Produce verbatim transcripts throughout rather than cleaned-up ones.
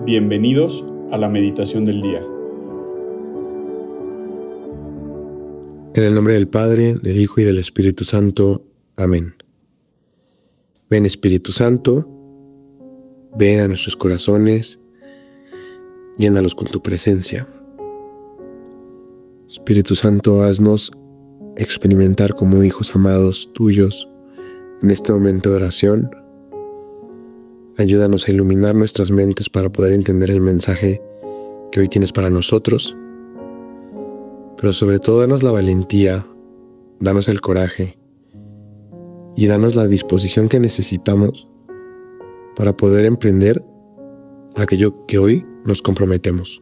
Bienvenidos a la meditación del día. En el nombre del Padre, del Hijo y del Espíritu Santo. Amén. Ven Espíritu Santo, ven a nuestros corazones, llénalos con tu presencia. Espíritu Santo, haznos experimentar como hijos amados tuyos en este momento de oración. Ayúdanos a iluminar nuestras mentes para poder entender el mensaje que hoy tienes para nosotros. Pero sobre todo, danos la valentía, danos el coraje y danos la disposición que necesitamos para poder emprender aquello que hoy nos comprometemos.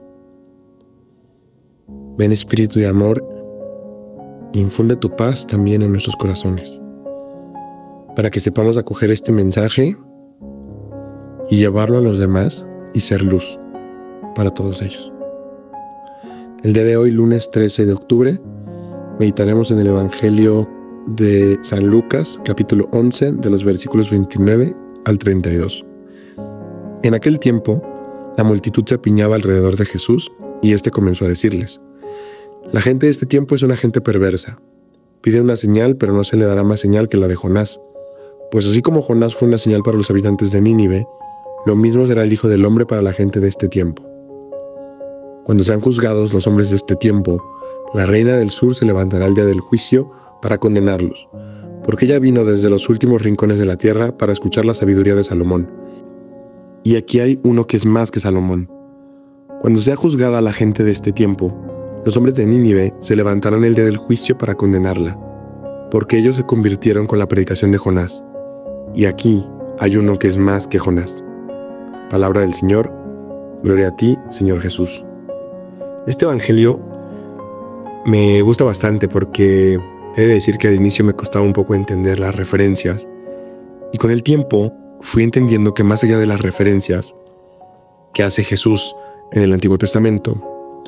Ven Espíritu de amor, infunde tu paz también en nuestros corazones, para que sepamos acoger este mensaje y llevarlo a los demás y ser luz para todos ellos. El día de hoy, lunes trece de octubre, meditaremos en el Evangelio de San Lucas, capítulo once, de los versículos veintinueve al treinta y dos. En aquel tiempo, la multitud se apiñaba alrededor de Jesús y éste comenzó a decirles: La gente de este tiempo es una gente perversa. Pide una señal, pero no se le dará más señal que la de Jonás. Pues así como Jonás fue una señal para los habitantes de Nínive, lo mismo será el Hijo del Hombre para la gente de este tiempo. Cuando sean juzgados los hombres de este tiempo, la reina del sur se levantará el día del juicio para condenarlos, porque ella vino desde los últimos rincones de la tierra para escuchar la sabiduría de Salomón. Y aquí hay uno que es más que Salomón. Cuando sea juzgada la gente de este tiempo, los hombres de Nínive se levantarán el día del juicio para condenarla, porque ellos se convirtieron con la predicación de Jonás. Y aquí hay uno que es más que Jonás. Palabra del Señor. Gloria a ti, Señor Jesús. Este evangelio me gusta bastante porque he de decir que al inicio me costaba un poco entender las referencias, y con el tiempo fui entendiendo que más allá de las referencias que hace Jesús en el Antiguo Testamento,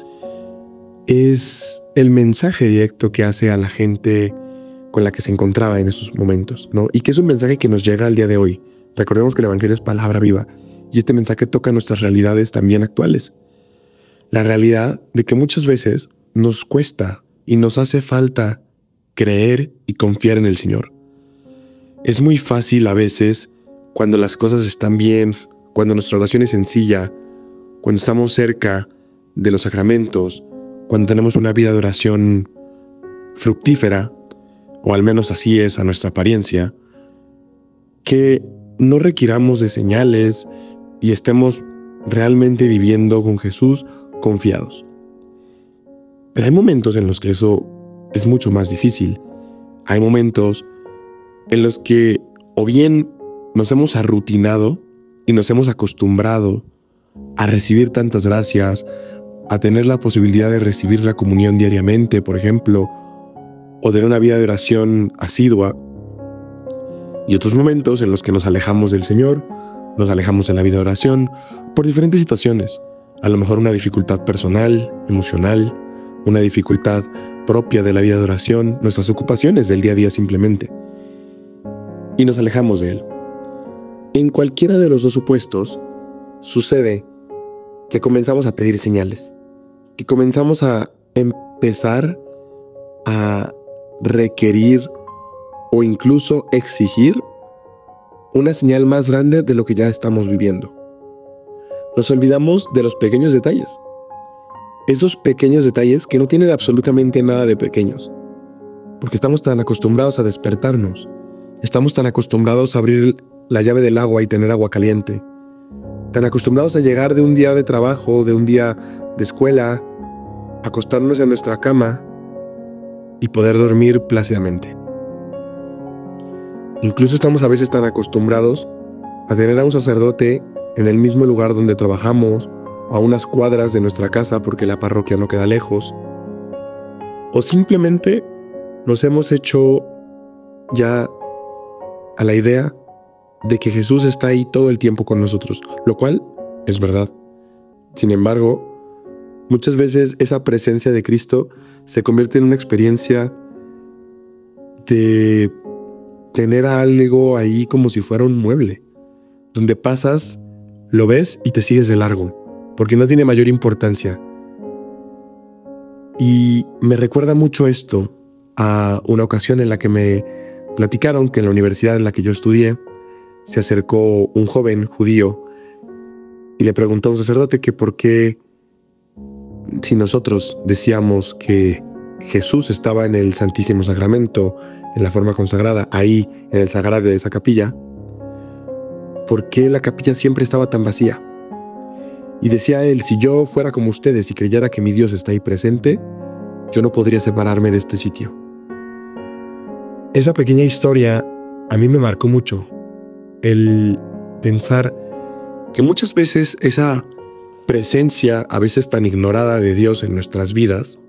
es el mensaje directo que hace a la gente con la que se encontraba en esos momentos, ¿no? Y que es un mensaje que nos llega al día de hoy. Recordemos que el evangelio es palabra viva, y este mensaje toca nuestras realidades también actuales. La realidad de que muchas veces nos cuesta y nos hace falta creer y confiar en el Señor. Es muy fácil a veces, cuando las cosas están bien, cuando nuestra oración es sencilla, cuando estamos cerca de los sacramentos, cuando tenemos una vida de oración fructífera, o al menos así es a nuestra apariencia, que no requiramos de señales y estemos realmente viviendo con Jesús confiados. Pero hay momentos en los que eso es mucho más difícil. Hay momentos en los que o bien nos hemos arrutinado y nos hemos acostumbrado a recibir tantas gracias, a tener la posibilidad de recibir la comunión diariamente, por ejemplo, o de una vida de oración asidua, y otros momentos en los que nos alejamos del Señor, nos alejamos de la vida de oración por diferentes situaciones. A lo mejor una dificultad personal, emocional, una dificultad propia de la vida de oración, nuestras ocupaciones del día a día simplemente. Y nos alejamos de Él. En cualquiera de los dos supuestos, sucede que comenzamos a pedir señales, que comenzamos a empezar a requerir o incluso exigir una señal más grande de lo que ya estamos viviendo. Nos olvidamos de los pequeños detalles. Esos pequeños detalles que no tienen absolutamente nada de pequeños. Porque estamos tan acostumbrados a despertarnos. Estamos tan acostumbrados a abrir la llave del agua y tener agua caliente. Tan acostumbrados a llegar de un día de trabajo, de un día de escuela, acostarnos en nuestra cama y poder dormir plácidamente. Incluso estamos a veces tan acostumbrados a tener a un sacerdote en el mismo lugar donde trabajamos, o a unas cuadras de nuestra casa porque la parroquia no queda lejos. O simplemente nos hemos hecho ya a la idea de que Jesús está ahí todo el tiempo con nosotros, lo cual es verdad. Sin embargo, muchas veces esa presencia de Cristo se convierte en una experiencia de tener a algo ahí como si fuera un mueble, donde pasas, lo ves y te sigues de largo. porque no tiene mayor importancia. Y me recuerda mucho esto a una ocasión en la que me platicaron que en la universidad en la que yo estudié se acercó un joven judío y le preguntó a un sacerdote que por qué, si nosotros decíamos que Jesús estaba en el Santísimo Sacramento, en la forma consagrada, ahí en el sagrario de esa capilla, ¿por qué la capilla siempre estaba tan vacía? Y decía él, si yo fuera como ustedes y creyera que mi Dios está ahí presente, yo no podría separarme de este sitio. Esa pequeña historia a mí me marcó mucho. El pensar que muchas veces esa presencia, a veces tan ignorada de Dios en nuestras vidas,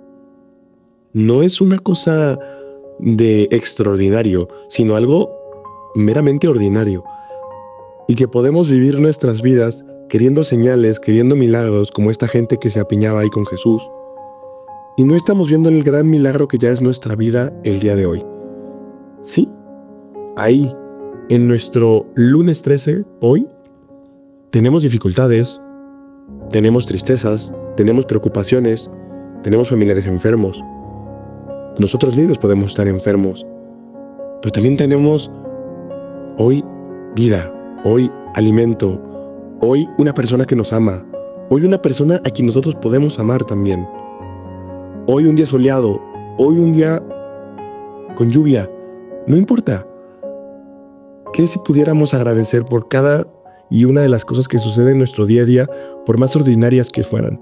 no es una cosa de extraordinario, sino algo meramente ordinario. Y que podemos vivir nuestras vidas queriendo señales, queriendo milagros, como esta gente que se apiñaba ahí con Jesús. Y no estamos viendo el gran milagro que ya es nuestra vida el día de hoy. Sí, ahí, en nuestro lunes trece, hoy, tenemos dificultades, tenemos tristezas, tenemos preocupaciones, tenemos familiares enfermos. Nosotros mismos podemos estar enfermos, pero también tenemos hoy vida, hoy alimento, hoy una persona que nos ama, hoy una persona a quien nosotros podemos amar también. Hoy un día soleado, hoy un día con lluvia, no importa. ¿Qué si pudiéramos agradecer por cada y una de las cosas que suceden en nuestro día a día, por más ordinarias que fueran?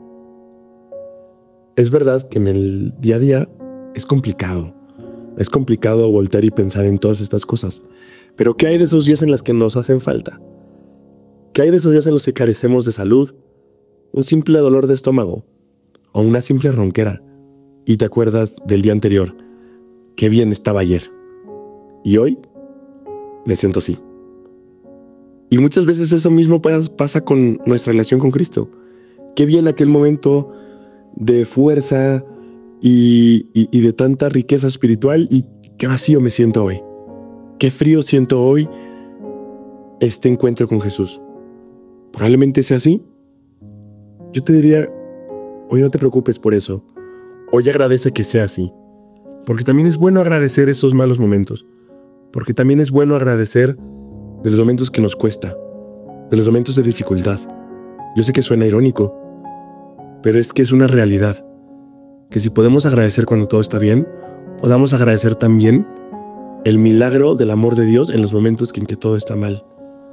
Es verdad que en el día a día es complicado. Es complicado voltear y pensar en todas estas cosas. Pero ¿qué hay de esos días en los que nos hacen falta? ¿Qué hay de esos días en los que carecemos de salud? Un simple dolor de estómago o una simple ronquera. Y te acuerdas del día anterior. Qué bien estaba ayer. Y hoy me siento así. Y muchas veces eso mismo pasa con nuestra relación con Cristo. Qué bien aquel momento de fuerza y, y, y de tanta riqueza espiritual, y qué vacío me siento hoy. Qué frío siento hoy este encuentro con Jesús. Probablemente sea así. Yo te diría, hoy no te preocupes por eso. Hoy agradece que sea así. Porque también es bueno agradecer esos malos momentos. Porque también es bueno agradecer de los momentos que nos cuesta, de los momentos de dificultad. Yo sé que suena irónico, pero es que es una realidad. Que si podemos agradecer cuando todo está bien, podamos agradecer también el milagro del amor de Dios en los momentos en que todo está mal.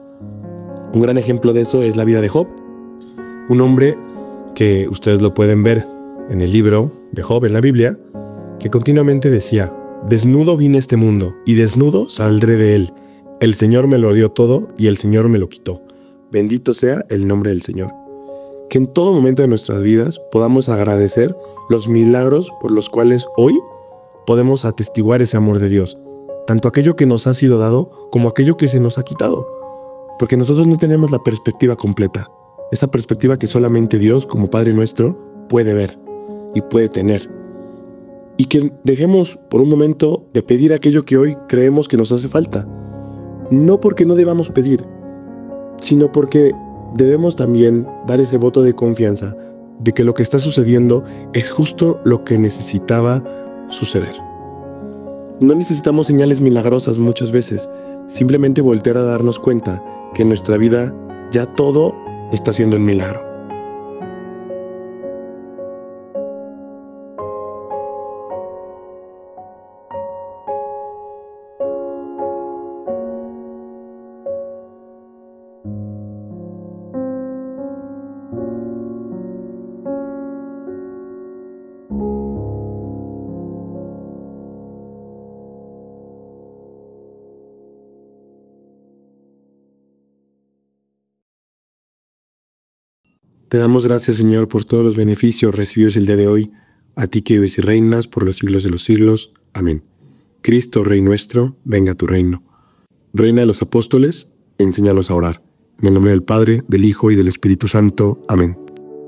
Un gran ejemplo de eso es la vida de Job, un hombre que ustedes lo pueden ver en el libro de Job en la Biblia, que continuamente decía: desnudo vine a este mundo y desnudo saldré de él. El Señor me lo dio todo y el Señor me lo quitó. Bendito sea el nombre del Señor. Que en todo momento de nuestras vidas podamos agradecer los milagros por los cuales hoy podemos atestiguar ese amor de Dios, tanto aquello que nos ha sido dado como aquello que se nos ha quitado, porque nosotros no tenemos la perspectiva completa, esa perspectiva que solamente Dios, como Padre nuestro, puede ver y puede tener. Y que dejemos por un momento de pedir aquello que hoy creemos que nos hace falta, no porque no debamos pedir, sino porque debemos también dar ese voto de confianza de que lo que está sucediendo es justo lo que necesitaba suceder. No necesitamos señales milagrosas muchas veces, simplemente voltear a darnos cuenta que en nuestra vida ya todo está siendo un milagro. Te damos gracias, Señor, por todos los beneficios recibidos el día de hoy, a ti que vives y reinas por los siglos de los siglos. Amén. Cristo, Rey nuestro, venga a tu reino. Reina de los apóstoles, enséñanos a orar. En el nombre del Padre, del Hijo y del Espíritu Santo. Amén.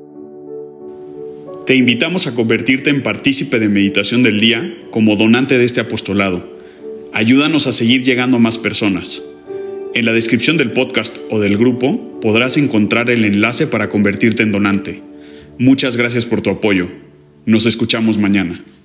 Te invitamos a convertirte en partícipe de Meditación del Día como donante de este apostolado. Ayúdanos a seguir llegando a más personas. En la descripción del podcast o del grupo podrás encontrar el enlace para convertirte en donante. Muchas gracias por tu apoyo. Nos escuchamos mañana.